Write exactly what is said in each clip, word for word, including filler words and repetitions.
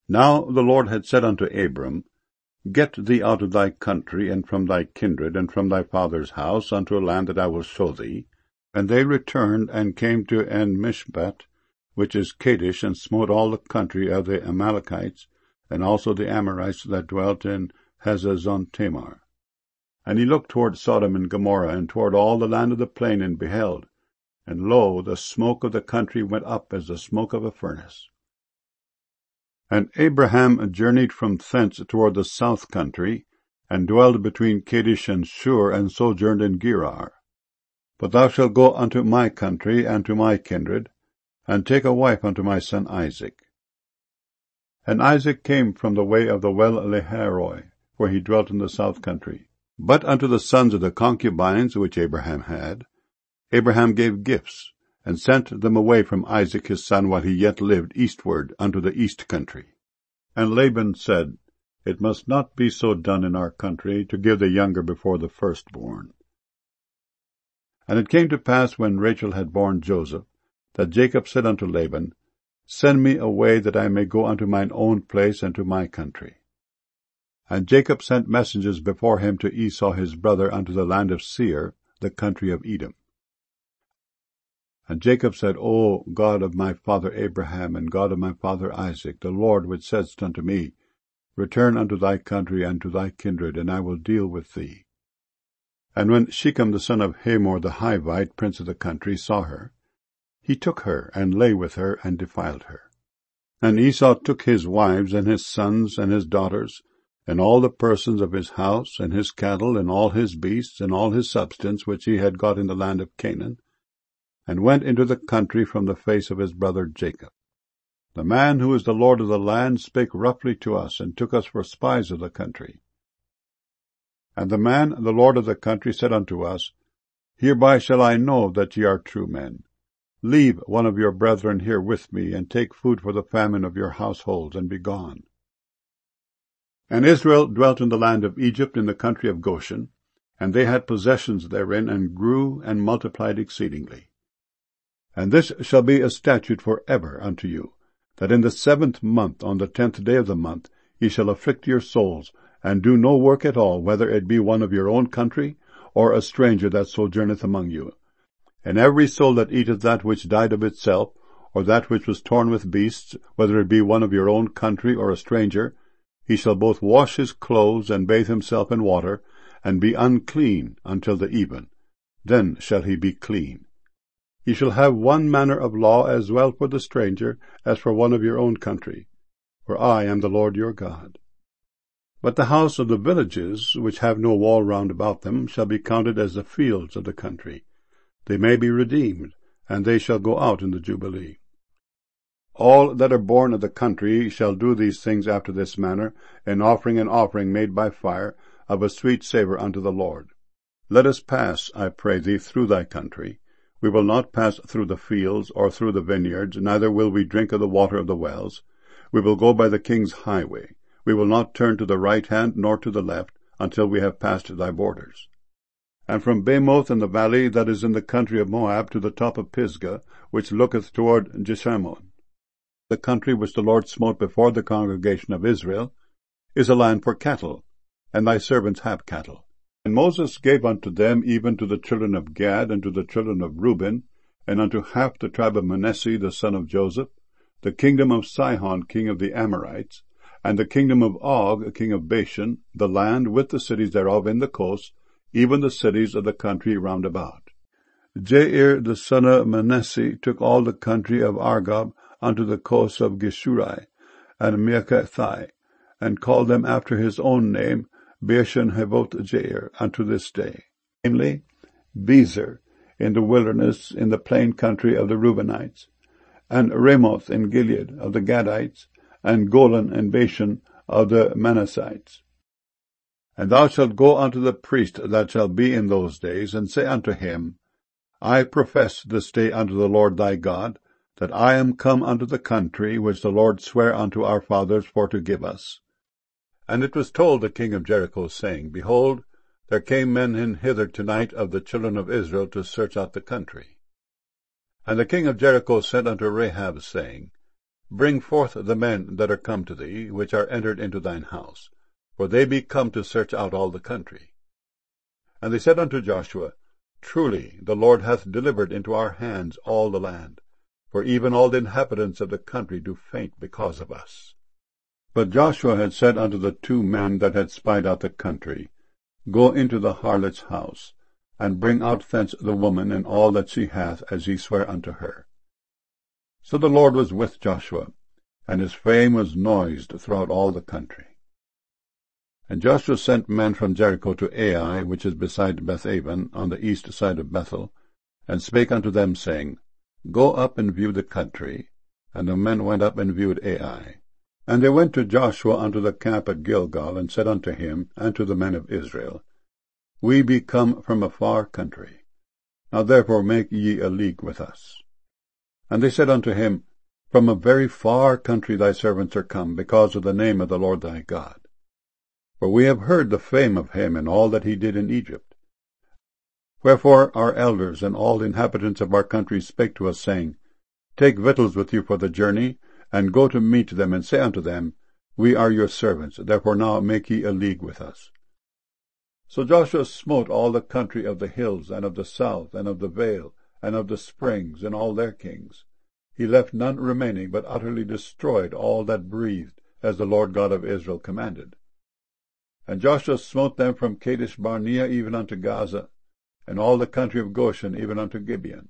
Now the Lord had said unto Abram, Get thee out of thy country, and from thy kindred, and from thy father's house, unto a land that I will show thee. And they returned, and came to En-Mishpat, which is Kadesh, and smote all the country of the Amalekites, and also the Amorites that dwelt in Hazazon-Tamar. And he looked toward Sodom and Gomorrah, and toward all the land of the plain, and beheld, and lo, the smoke of the country went up as the smoke of a furnace. And Abraham journeyed from thence toward the south country, and dwelled between Kadesh and Shur, and sojourned in Gerar. But thou shalt go unto my country, and to my kindred, and take a wife unto my son Isaac. And Isaac came from the way of the well Lahairoi, where he dwelt in the south country. But unto the sons of the concubines which Abraham had, Abraham gave gifts, and sent them away from Isaac his son while he yet lived eastward unto the east country. And Laban said, It must not be so done in our country, to give the younger before the firstborn. And it came to pass, when Rachel had borne Joseph, that Jacob said unto Laban, Send me away, that I may go unto mine own place and to my country. And Jacob sent messengers before him to Esau his brother unto the land of Seir, the country of Edom. And Jacob said, O God of my father Abraham, and God of my father Isaac, the Lord which saidst unto me, Return unto thy country and to thy kindred, and I will deal with thee. And when Shechem the son of Hamor the Hivite, prince of the country, saw her, he took her, and lay with her, and defiled her. And Esau took his wives, and his sons, and his daughters, and all the persons of his house, and his cattle, and all his beasts, and all his substance which he had got in the land of Canaan, and went into the country from the face of his brother Jacob. The man who is the Lord of the land spake roughly to us, and took us for spies of the country. And the man, the Lord of the country, said unto us, Hereby shall I know that ye are true men. Leave one of your brethren here with me, and take food for the famine of your households, and be gone. And Israel dwelt in the land of Egypt, in the country of Goshen, and they had possessions therein, and grew and multiplied exceedingly. And this shall be a statute for ever unto you, that in the seventh month, on the tenth day of the month, ye shall afflict your souls, and do no work at all, whether it be one of your own country, or a stranger that sojourneth among you. And every soul that eateth that which died of itself, or that which was torn with beasts, whether it be one of your own country or a stranger, he shall both wash his clothes, and bathe himself in water, and be unclean until the even. Then shall he be clean. Ye shall have one manner of law as well for the stranger as for one of your own country, for I am the Lord your God. But the house of the villages, which have no wall round about them, shall be counted as the fields of the country. They may be redeemed, and they shall go out in the Jubilee. All that are born of the country shall do these things after this manner, in offering an offering made by fire, of a sweet savour unto the Lord. Let us pass, I pray thee, through thy country. We will not pass through the fields, or through the vineyards, neither will we drink of the water of the wells. We will go by the king's highway. We will not turn to the right hand, nor to the left, until we have passed thy borders. And from Bamoth in the valley that is in the country of Moab to the top of Pisgah, which looketh toward Jeshimon, the country which the Lord smote before the congregation of Israel, is a land for cattle, and thy servants have cattle. And Moses gave unto them, even to the children of Gad, and to the children of Reuben, and unto half the tribe of Manasseh the son of Joseph, the kingdom of Sihon king of the Amorites, and the kingdom of Og king of Bashan, the land with the cities thereof in the coast, even the cities of the country round about. Jair the son of Manasseh took all the country of Argob unto the coast of Geshurai, and Meakathai, and called them after his own name, Bashan Havoth Jair, unto this day, namely, Bezer, in the wilderness, in the plain country of the Reubenites, and Ramoth in Gilead of the Gadites, and Golan in Bashan of the Manassites. And thou shalt go unto the priest that shall be in those days, and say unto him, I profess this day unto the Lord thy God, that I am come unto the country which the Lord sware unto our fathers for to give us. And it was told the king of Jericho, saying, Behold, there came men in hither tonight of the children of Israel to search out the country. And the king of Jericho sent unto Rahab, saying, Bring forth the men that are come to thee, which are entered into thine house, for they be come to search out all the country. And they said unto Joshua, Truly the Lord hath delivered into our hands all the land, for even all the inhabitants of the country do faint because of us. But Joshua had said unto the two men that had spied out the country, Go into the harlot's house, and bring out thence the woman and all that she hath, as ye swear unto her. So the Lord was with Joshua, and his fame was noised throughout all the country. And Joshua sent men from Jericho to Ai, which is beside Bethaven, on the east side of Bethel, and spake unto them, saying, Go up and view the country. And the men went up and viewed Ai. And they went to Joshua unto the camp at Gilgal, and said unto him, and to the men of Israel, We be come from a far country. Now therefore make ye a league with us. And they said unto him, From a very far country thy servants are come, because of the name of the Lord thy God. For we have heard the fame of him and all that he did in Egypt. Wherefore our elders and all the inhabitants of our country spake to us, saying, Take victuals with you for the journey, and go to meet them, and say unto them, We are your servants, therefore now make ye a league with us. So Joshua smote all the country of the hills, and of the south, and of the vale, and of the springs, and all their kings. He left none remaining, but utterly destroyed all that breathed, as the Lord God of Israel commanded. And Joshua smote them from Kadesh Barnea even unto Gaza, and all the country of Goshen even unto Gibeon.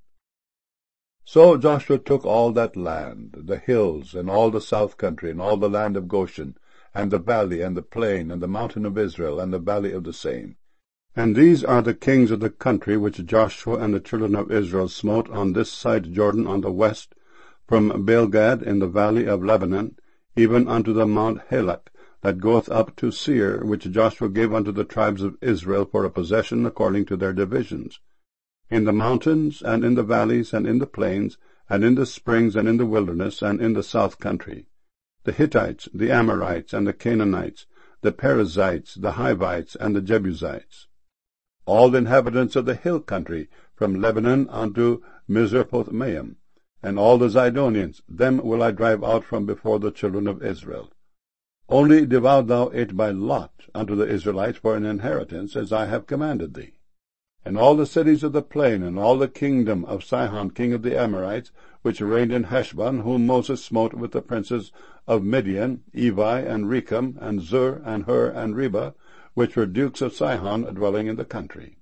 So Joshua took all that land, the hills, and all the south country, and all the land of Goshen, and the valley, and the plain, and the mountain of Israel, and the valley of the same. And these are the kings of the country which Joshua and the children of Israel smote on this side Jordan on the west, from Baalgad in the valley of Lebanon, even unto the Mount Halak, that goeth up to Seir, which Joshua gave unto the tribes of Israel for a possession according to their divisions, in the mountains, and in the valleys, and in the plains, and in the springs, and in the wilderness, and in the south country, the Hittites, the Amorites, and the Canaanites, the Perizzites, the Hivites, and the Jebusites, all the inhabitants of the hill country, from Lebanon unto Misrephoth-maim, and all the Zidonians, them will I drive out from before the children of Israel. Only divide thou it by lot unto the Israelites for an inheritance, as I have commanded thee. And all the cities of the plain, and all the kingdom of Sihon king of the Amorites, which reigned in Heshbon, whom Moses smote with the princes of Midian, Evi, and Rechem, and Zur, and Hur, and Reba, which were dukes of Sihon, dwelling in the country.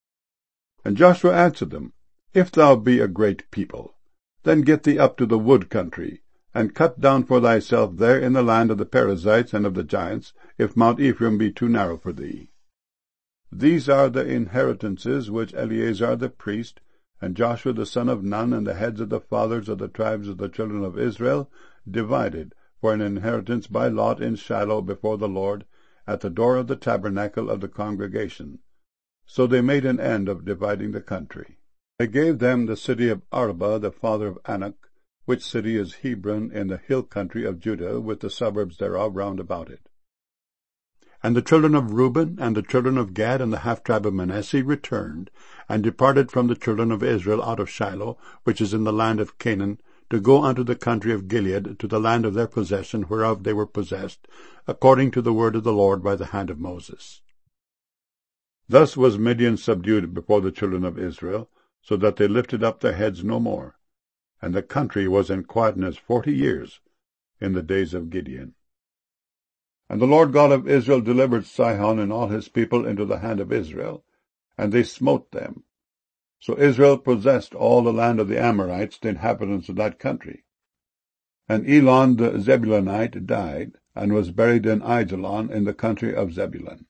And Joshua answered them, If thou be a great people, then get thee up to the wood country, and cut down for thyself there in the land of the Perizzites and of the giants, if Mount Ephraim be too narrow for thee. These are the inheritances which Eleazar the priest, and Joshua the son of Nun, and the heads of the fathers of the tribes of the children of Israel, divided for an inheritance by lot in Shiloh before the Lord, at the door of the tabernacle of the congregation. So they made an end of dividing the country. They gave them the city of Arba, the father of Anak, which city is Hebron, in the hill country of Judah, with the suburbs thereof round about it. And the children of Reuben, and the children of Gad, and the half-tribe of Manasseh returned, and departed from the children of Israel out of Shiloh, which is in the land of Canaan, to go unto the country of Gilead, to the land of their possession, whereof they were possessed, according to the word of the Lord by the hand of Moses. Thus was Midian subdued before the children of Israel, so that they lifted up their heads no more. And the country was in quietness forty years in the days of Gideon. And the Lord God of Israel delivered Sihon and all his people into the hand of Israel, and they smote them. So Israel possessed all the land of the Amorites, the inhabitants of that country. And Elon the Zebulunite died, and was buried in Aijalon in the country of Zebulun.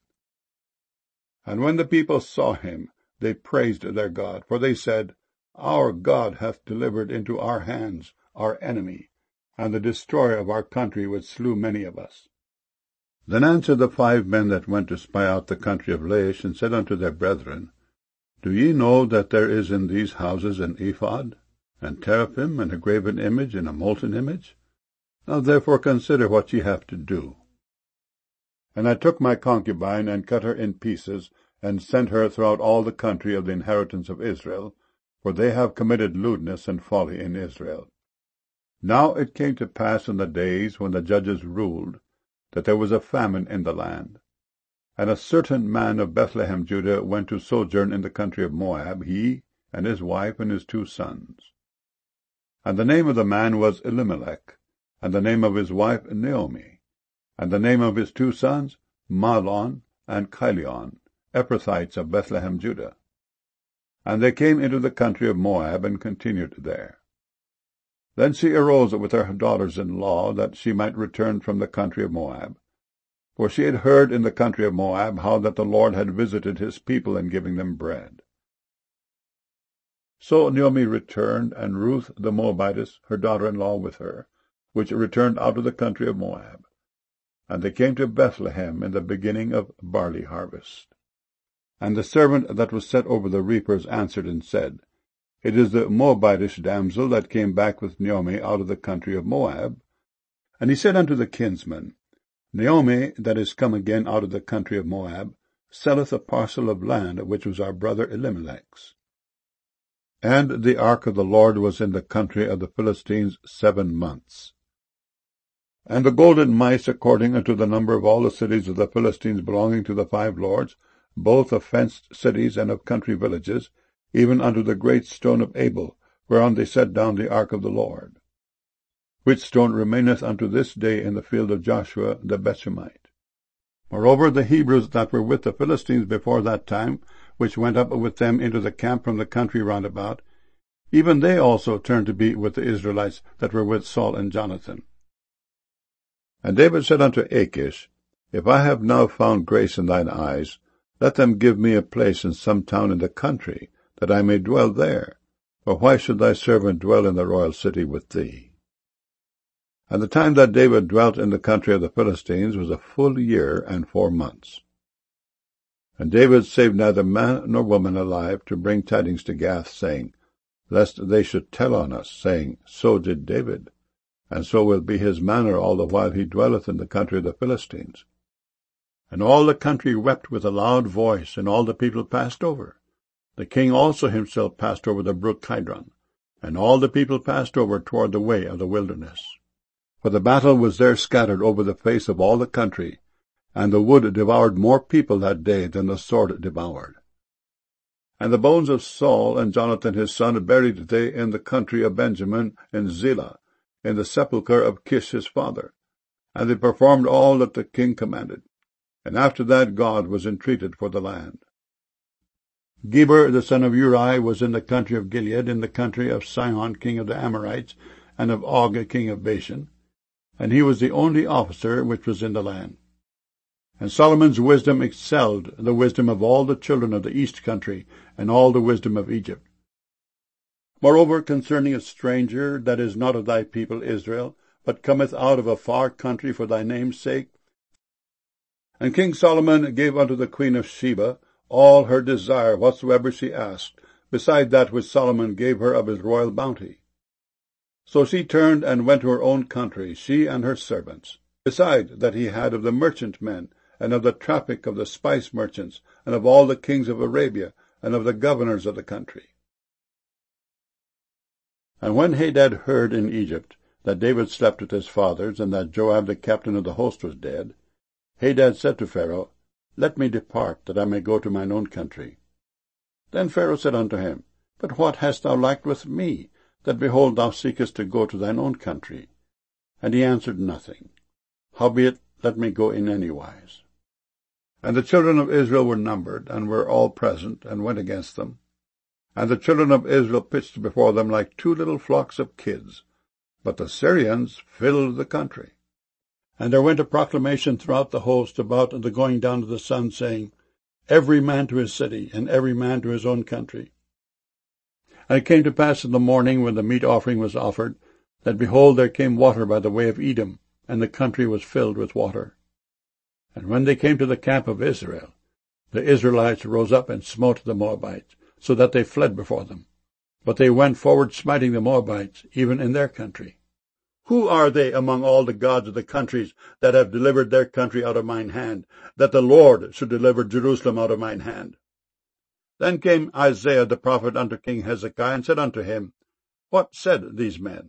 And when the people saw him, they praised their God, for they said, Our God hath delivered into our hands our enemy, and the destroyer of our country, which slew many of us. Then answered the five men that went to spy out the country of Laish, and said unto their brethren, Do ye know that there is in these houses an ephod, and teraphim, and a graven image, and a molten image? Now therefore consider what ye have to do. And I took my concubine, and cut her in pieces, and sent her throughout all the country of the inheritance of Israel, for they have committed lewdness and folly in Israel. Now it came to pass in the days when the judges ruled, that there was a famine in the land. And a certain man of Bethlehem, Judah, went to sojourn in the country of Moab, he, and his wife, and his two sons. And the name of the man was Elimelech, and the name of his wife Naomi, and the name of his two sons Mahlon and Chilion, Ephrathites of Bethlehem, Judah. And they came into the country of Moab, and continued there. Then she arose with her daughters-in-law, that she might return from the country of Moab. For she had heard in the country of Moab how that the Lord had visited his people in giving them bread. So Naomi returned, and Ruth the Moabitess, her daughter-in-law, with her, which returned out of the country of Moab. And they came to Bethlehem in the beginning of barley harvest. And the servant that was set over the reapers answered and said, It is the Moabitish damsel that came back with Naomi out of the country of Moab. And he said unto the kinsman, Naomi, that is come again out of the country of Moab, selleth a parcel of land which was our brother Elimelech's. And the ark of the Lord was in the country of the Philistines seven months. And the golden mice, according unto the number of all the cities of the Philistines belonging to the five lords, both of fenced cities and of country villages, even unto the great stone of Abel, whereon they set down the ark of the Lord, which stone remaineth unto this day in the field of Joshua the Bethshemite. Moreover, the Hebrews that were with the Philistines before that time, which went up with them into the camp from the country round about, even they also turned to be with the Israelites that were with Saul and Jonathan. And David said unto Achish, If I have now found grace in thine eyes, let them give me a place in some town in the country, that I may dwell there. For why should thy servant dwell in the royal city with thee? And the time that David dwelt in the country of the Philistines was a full year and four months. And David saved neither man nor woman alive to bring tidings to Gath, saying, Lest they should tell on us, saying, So did David, and so will be his manner all the while he dwelleth in the country of the Philistines. And all the country wept with a loud voice, and all the people passed over. The king also himself passed over the brook Kidron, and all the people passed over toward the way of the wilderness. For the battle was there scattered over the face of all the country, and the wood devoured more people that day than the sword devoured. And the bones of Saul and Jonathan his son buried they in the country of Benjamin in Zelah, in the sepulchre of Kish his father. And they performed all that the king commanded. And after that God was entreated for the land. Geber the son of Uri was in the country of Gilead, in the country of Sihon king of the Amorites, and of Og king of Bashan, and he was the only officer which was in the land. And Solomon's wisdom excelled the wisdom of all the children of the east country, and all the wisdom of Egypt. Moreover, concerning a stranger that is not of thy people Israel, but cometh out of a far country for thy name's sake, and King Solomon gave unto the queen of Sheba all her desire whatsoever she asked, beside that which Solomon gave her of his royal bounty. So she turned and went to her own country, she and her servants, beside that he had of the merchantmen, and of the traffic of the spice merchants, and of all the kings of Arabia, and of the governors of the country. And when Hadad heard in Egypt that David slept with his fathers, and that Joab the captain of the host was dead, Hadad said to Pharaoh, Let me depart, that I may go to mine own country. Then Pharaoh said unto him, But what hast thou lacked with me, that, behold, thou seekest to go to thine own country? And he answered nothing. Howbeit, let me go in any wise. And the children of Israel were numbered, and were all present, and went against them. And the children of Israel pitched before them like two little flocks of kids. But the Syrians filled the country. And there went a proclamation throughout the host about the going down of the sun, saying, Every man to his city, and every man to his own country. And it came to pass in the morning, when the meat offering was offered, that, behold, there came water by the way of Edom, and the country was filled with water. And when they came to the camp of Israel, the Israelites rose up and smote the Moabites, so that they fled before them. But they went forward smiting the Moabites, even in their country. Who are they among all the gods of the countries that have delivered their country out of mine hand, that the Lord should deliver Jerusalem out of mine hand? Then came Isaiah the prophet unto King Hezekiah, and said unto him, What said these men?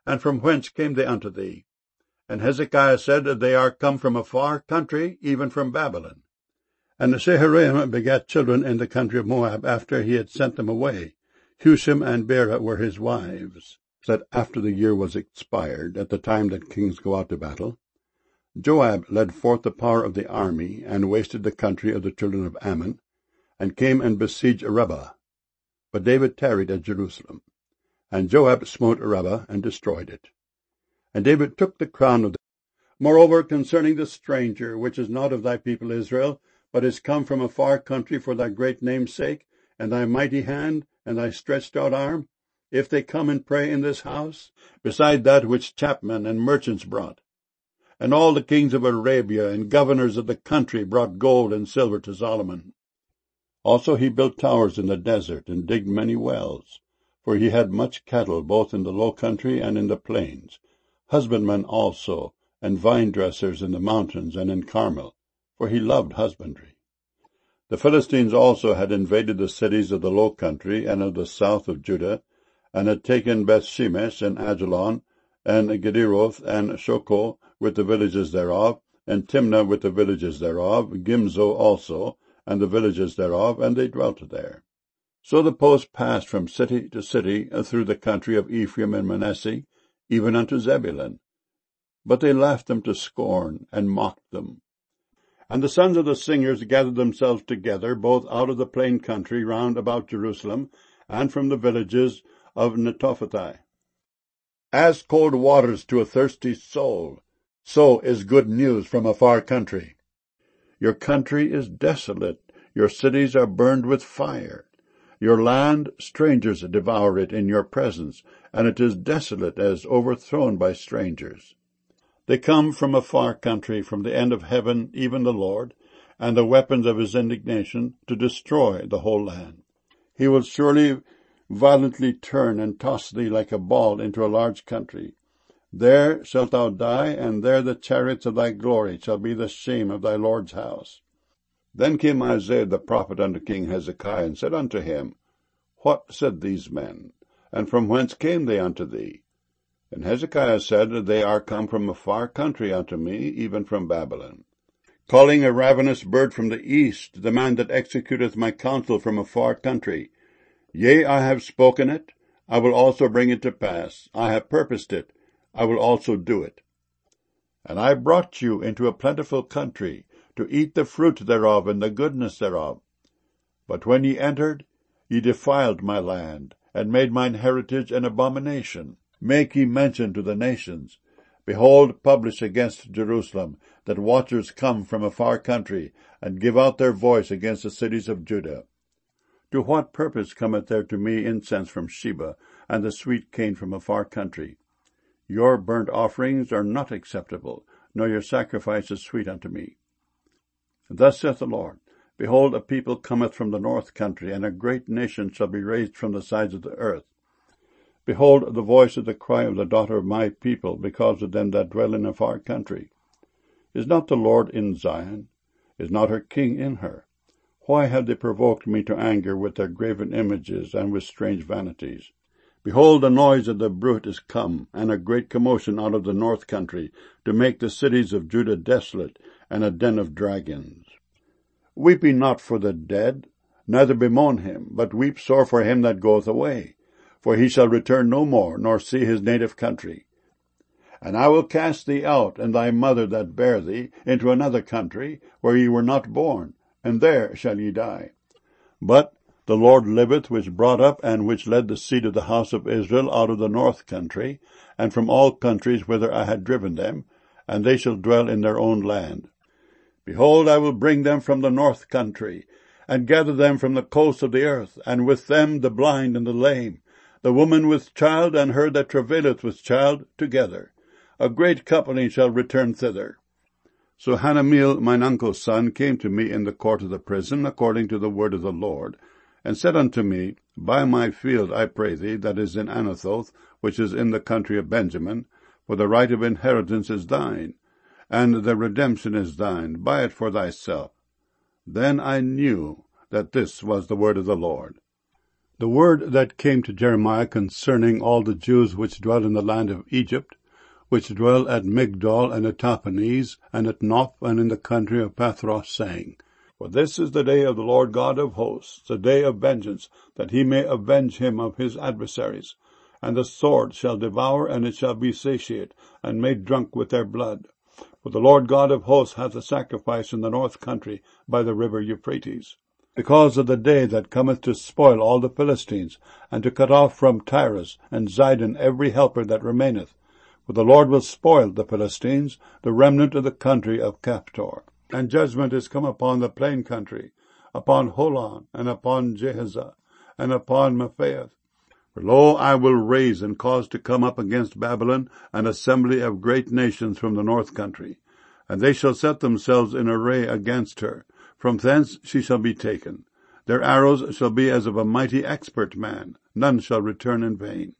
And from whence came they unto thee? And Hezekiah said, They are come from a far country, even from Babylon. And Shaharaim begat children in the country of Moab after he had sent them away. Hushim and Beerah were his wives. That after the year was expired, at the time that kings go out to battle, Joab led forth the power of the army, and wasted the country of the children of Ammon, and came and besieged Rabbah. But David tarried at Jerusalem. And Joab smote Rabbah, and destroyed it. And David took the crown of the... Moreover, concerning the stranger, which is not of thy people Israel, but is come from a far country for thy great name's sake, and thy mighty hand, and thy stretched out arm, if they come and pray in this house, beside that which chapmen and merchants brought, and all the kings of Arabia and governors of the country brought gold and silver to Solomon. Also he built towers in the desert, and digged many wells, for he had much cattle both in the low country and in the plains, husbandmen also, and vine-dressers in the mountains and in Carmel, for he loved husbandry. The Philistines also had invaded the cities of the low country and of the south of Judah, and had taken Bethshemesh and Ajalon, and Gederoth and Shoco with the villages thereof, and Timnah with the villages thereof, Gimzo also, and the villages thereof, and they dwelt there. So the post passed from city to city through the country of Ephraim and Manasseh, even unto Zebulun. But they laughed them to scorn, and mocked them. And the sons of the singers gathered themselves together, both out of the plain country round about Jerusalem, and from the villages of Netophathi. As cold waters to a thirsty soul, so is good news from a far country. Your country is desolate, your cities are burned with fire. Your land, strangers devour it in your presence, and it is desolate as overthrown by strangers. They come from a far country, from the end of heaven, even the Lord, and the weapons of his indignation, to destroy the whole land. He will surely violently turn and toss thee like a ball into a large country. There shalt thou die, and there the chariots of thy glory shall be the shame of thy Lord's house. Then came Isaiah the prophet unto King Hezekiah, and said unto him, What said these men? And from whence came they unto thee? And Hezekiah said, They are come from a far country unto me, even from Babylon. Calling a ravenous bird from the east, the man that executeth my counsel from a far country. Yea, I have spoken it, I will also bring it to pass. I have purposed it, I will also do it. And I brought you into a plentiful country, to eat the fruit thereof and the goodness thereof. But when ye entered, ye defiled my land, and made mine heritage an abomination. Make ye mention to the nations. Behold, publish against Jerusalem, that watchers come from a far country, and give out their voice against the cities of Judah. To what purpose cometh there to me incense from Sheba, and the sweet cane from a far country? Your burnt offerings are not acceptable, nor your sacrifices sweet unto me. Thus saith the Lord, Behold, a people cometh from the north country, and a great nation shall be raised from the sides of the earth. Behold, the voice of the cry of the daughter of my people, because of them that dwell in a far country. Is not the Lord in Zion? Is not her king in her? Why have they provoked me to anger with their graven images, and with strange vanities? Behold, the noise of the bruit is come, and a great commotion out of the north country, to make the cities of Judah desolate, and a den of dragons. Weep ye not for the dead, neither bemoan him, but weep sore for him that goeth away. For he shall return no more, nor see his native country. And I will cast thee out, and thy mother that bare thee, into another country, where ye were not born, and there shall ye die. But the Lord liveth, which brought up and which led the seed of the house of Israel out of the north country, and from all countries whither I had driven them, and they shall dwell in their own land. Behold, I will bring them from the north country, and gather them from the coasts of the earth, and with them the blind and the lame, the woman with child, and her that travaileth with child, together. A great company shall return thither. So Hanameel, mine uncle's son, came to me in the court of the prison, according to the word of the Lord, and said unto me, Buy my field, I pray thee, that is in Anathoth, which is in the country of Benjamin, for the right of inheritance is thine, and the redemption is thine. Buy it for thyself. Then I knew that this was the word of the Lord. The word that came to Jeremiah concerning all the Jews which dwell in the land of Egypt, which dwell at Migdol and at Tahpanhes, and at Noph, and in the country of Pathros, saying, For this is the day of the Lord God of hosts, the day of vengeance, that he may avenge him of his adversaries. And the sword shall devour, and it shall be satiate, and made drunk with their blood. For the Lord God of hosts hath a sacrifice in the north country by the river Euphrates. Because of the day that cometh to spoil all the Philistines, and to cut off from Tyrus and Zidon every helper that remaineth. For the Lord will spoil the Philistines, the remnant of the country of Caphtor. And judgment is come upon the plain country, upon Holon, and upon Jehazah, and upon Mephaeth. For lo, I will raise and cause to come up against Babylon an assembly of great nations from the north country, and they shall set themselves in array against her. From thence she shall be taken. Their arrows shall be as of a mighty expert man. None shall return in vain.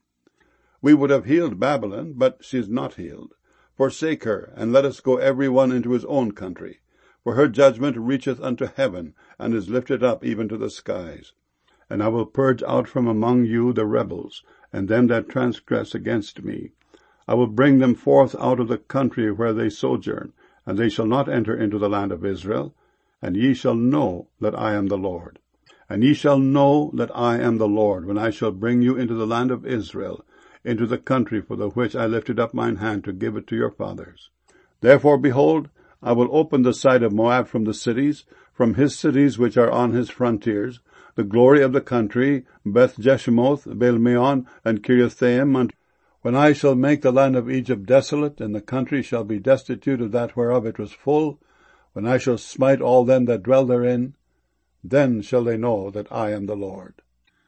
We would have healed Babylon, but she is not healed. Forsake her, and let us go every one into his own country. For her judgment reacheth unto heaven, and is lifted up even to the skies. And I will purge out from among you the rebels, and them that transgress against me. I will bring them forth out of the country where they sojourn, and they shall not enter into the land of Israel. And ye shall know that I am the Lord. And ye shall know that I am the Lord, when I shall bring you into the land of Israel, into the country for the which I lifted up mine hand to give it to your fathers. Therefore, behold, I will open the side of Moab from the cities, from his cities which are on his frontiers, the glory of the country, Beth Jeshimoth, Baal-meon, and Kiriathaim, when I shall make the land of Egypt desolate, and the country shall be destitute of that whereof it was full, when I shall smite all them that dwell therein, then shall they know that I am the Lord.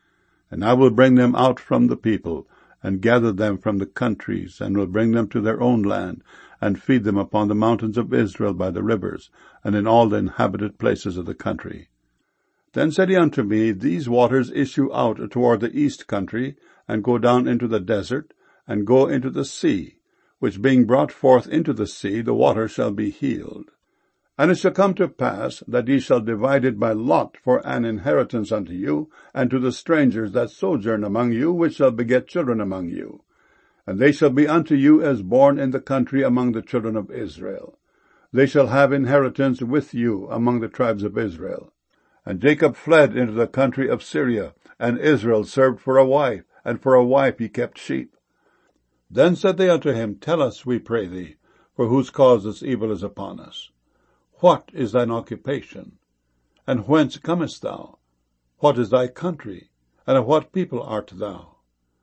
And I will bring them out from the people, and gather them from the countries, and will bring them to their own land, and feed them upon the mountains of Israel by the rivers, and in all the inhabited places of the country. Then said he unto me, These waters issue out toward the east country, and go down into the desert, and go into the sea, which being brought forth into the sea, the water shall be healed. And it shall come to pass that ye shall divide it by lot for an inheritance unto you, and to the strangers that sojourn among you, which shall beget children among you. And they shall be unto you as born in the country among the children of Israel. They shall have inheritance with you among the tribes of Israel. And Jacob fled into the country of Syria, and Israel served for a wife, and for a wife he kept sheep. Then said they unto him, Tell us, we pray thee, for whose cause this evil is upon us. What is thine occupation? And whence comest thou? What is thy country? And of what people art thou?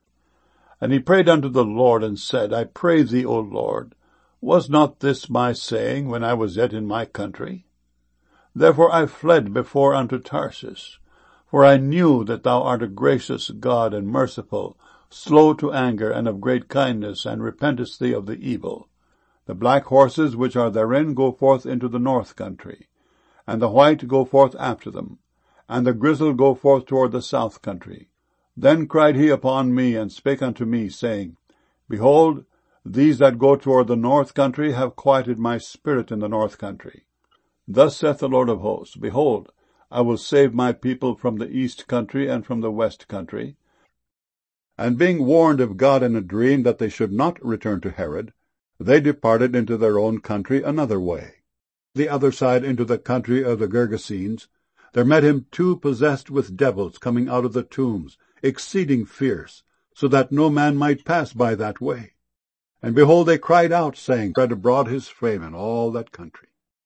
And he prayed unto the Lord, and said, I pray thee, O Lord, was not this my saying when I was yet in my country? Therefore I fled before unto Tarsus, for I knew that thou art a gracious God and merciful, slow to anger, and of great kindness, and repentest thee of the evil. The black horses which are therein go forth into the north country, and the white go forth after them, and the grizzled go forth toward the south country. Then cried he upon me, and spake unto me, saying, Behold, these that go toward the north country have quieted my spirit in the north country. Thus saith the Lord of hosts, Behold, I will save my people from the east country and from the west country. And being warned of God in a dream that they should not return to Herod, they departed into their own country another way. The other side into the country of the Gergesenes, there met him two possessed with devils coming out of the tombs, exceeding fierce, so that no man might pass by that way. And behold, they cried out, saying, Spread abroad his fame in all that country.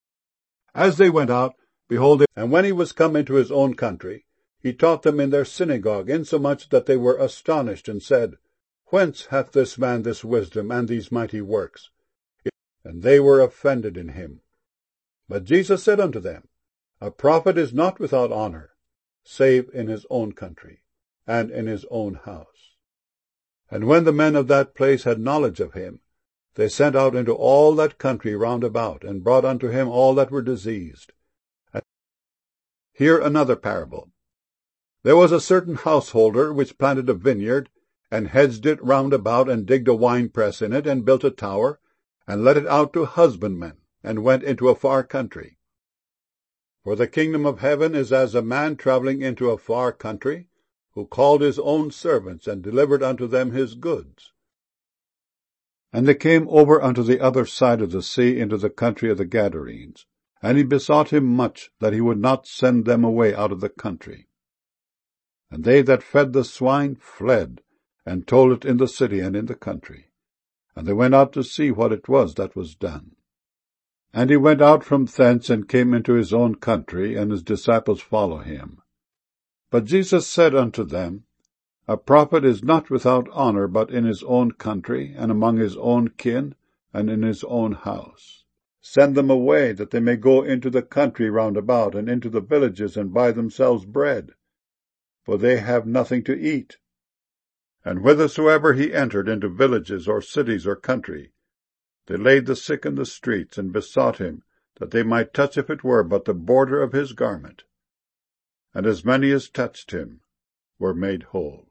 As they went out, behold, they, and when he was come into his own country, he taught them in their synagogue, insomuch that they were astonished, and said, Whence hath this man this wisdom and these mighty works? And they were offended in him. But Jesus said unto them, A prophet is not without honour, save in his own country, and in his own house. And when the men of that place had knowledge of him, they sent out into all that country round about, and brought unto him all that were diseased. And hear another parable. There was a certain householder which planted a vineyard, and hedged it round about, and digged a winepress in it, and built a tower, and let it out to husbandmen, and went into a far country. For the kingdom of heaven is as a man travelling into a far country, who called his own servants, and delivered unto them his goods. And they came over unto the other side of the sea into the country of the Gadarenes. And he besought him much that he would not send them away out of the country. And they that fed the swine fled, and told it in the city and in the country. And they went out to see what it was that was done. And he went out from thence, and came into his own country, and his disciples follow him. But Jesus said unto them, A prophet is not without honour but in his own country, and among his own kin, and in his own house. Send them away, that they may go into the country round about, and into the villages, and buy themselves bread, for they have nothing to eat. And whithersoever he entered into villages, or cities, or country, they laid the sick in the streets, and besought him that they might touch, if it were but the border of his garment. And as many as touched him were made whole.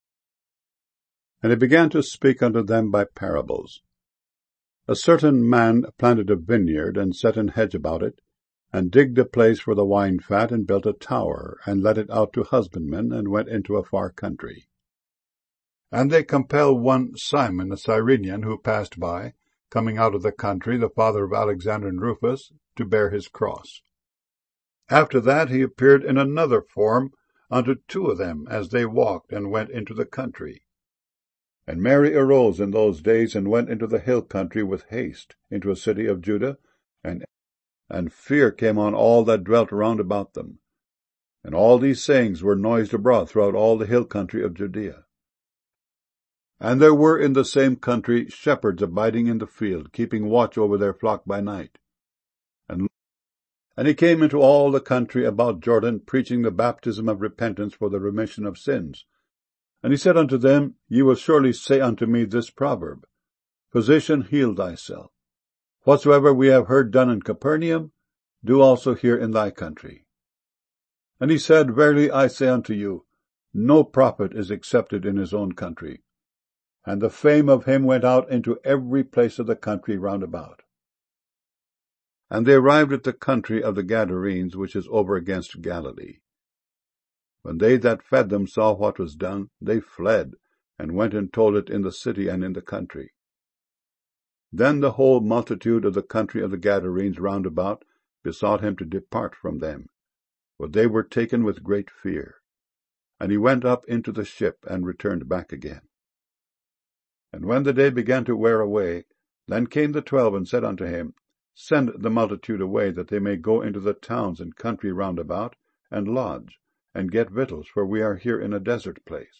And he began to speak unto them by parables. A certain man planted a vineyard, and set an hedge about it, and digged a place for the wine fat, and built a tower, and let it out to husbandmen, and went into a far country. And they compelled one Simon, a Cyrenian, who passed by, coming out of the country, the father of Alexander and Rufus, to bear his cross. After that he appeared in another form unto two of them, as they walked, and went into the country. And Mary arose in those days, and went into the hill country with haste, into a city of Judah, and, and fear came on all that dwelt round about them. And all these sayings were noised abroad throughout all the hill country of Judea. And there were in the same country shepherds abiding in the field, keeping watch over their flock by night. And, and he came into all the country about Jordan, preaching the baptism of repentance for the remission of sins. And he said unto them, Ye will surely say unto me this proverb, Physician, heal thyself. Whatsoever we have heard done in Capernaum, do also here in thy country. And he said, Verily I say unto you, no prophet is accepted in his own country. And the fame of him went out into every place of the country round about. And they arrived at the country of the Gadarenes, which is over against Galilee. When they that fed them saw what was done, they fled, and went and told it in the city and in the country. Then the whole multitude of the country of the Gadarenes round about besought him to depart from them, for they were taken with great fear. And he went up into the ship, and returned back again. And when the day began to wear away, then came the twelve, and said unto him, Send the multitude away, that they may go into the towns and country round about, and lodge, and get victuals, for we are here in a desert place.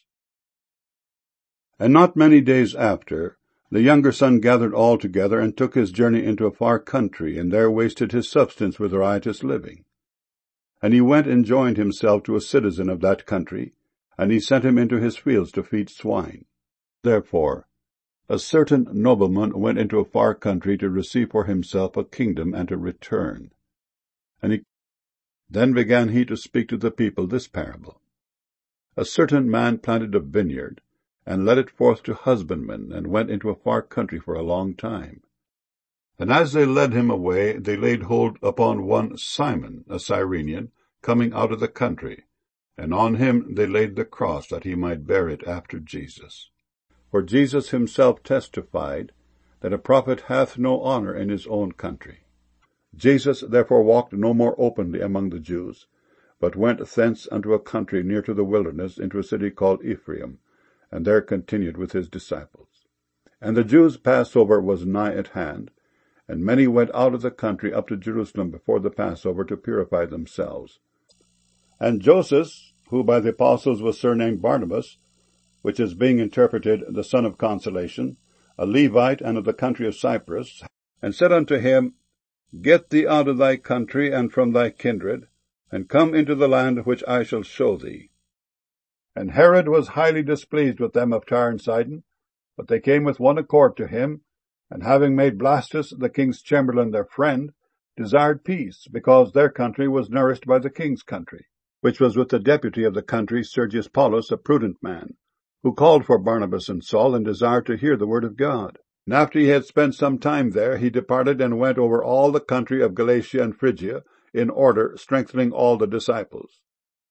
And not many days after, the younger son gathered all together, and took his journey into a far country, and there wasted his substance with riotous living. And he went and joined himself to a citizen of that country, and he sent him into his fields to feed swine. Therefore a certain nobleman went into a far country to receive for himself a kingdom, and to return. And he Then began he to speak to the people this parable. A certain man planted a vineyard, and led it forth to husbandmen, and went into a far country for a long time. And as they led him away, they laid hold upon one Simon, a Cyrenian, coming out of the country, and on him they laid the cross, that he might bear it after Jesus. For Jesus himself testified that a prophet hath no honour in his own country. Jesus therefore walked no more openly among the Jews, but went thence unto a country near to the wilderness, into a city called Ephraim, and there continued with his disciples. And the Jews' Passover was nigh at hand, and many went out of the country up to Jerusalem before the Passover to purify themselves. And Joseph, who by the apostles was surnamed Barnabas, which is being interpreted the son of consolation, a Levite, and of the country of Cyprus, and said unto him, Get thee out of thy country and from thy kindred, and come into the land which I shall show thee. And Herod was highly displeased with them of Tyre and Sidon, but they came with one accord to him, and having made Blastus the king's chamberlain their friend, desired peace, because their country was nourished by the king's country, which was with the deputy of the country, Sergius Paulus, a prudent man, who called for Barnabas and Saul, and desired to hear the word of God. And after he had spent some time there, he departed and went over all the country of Galatia and Phrygia, in order, strengthening all the disciples.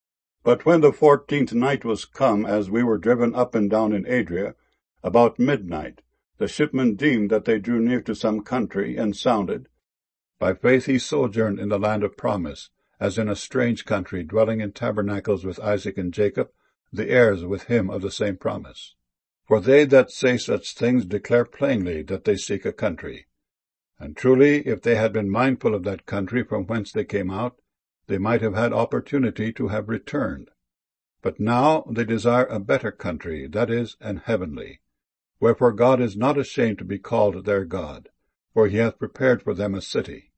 But when the fourteenth night was come, as we were driven up and down in Adria, about midnight, the shipmen deemed that they drew near to some country, and sounded. By faith he sojourned in the land of promise, as in a strange country, dwelling in tabernacles with Isaac and Jacob, the heirs with him of the same promise. For they that say such things declare plainly that they seek a country. And truly, if they had been mindful of that country from whence they came out, they might have had opportunity to have returned. But now they desire a better country, that is, an heavenly. Wherefore God is not ashamed to be called their God, for he hath prepared for them a city.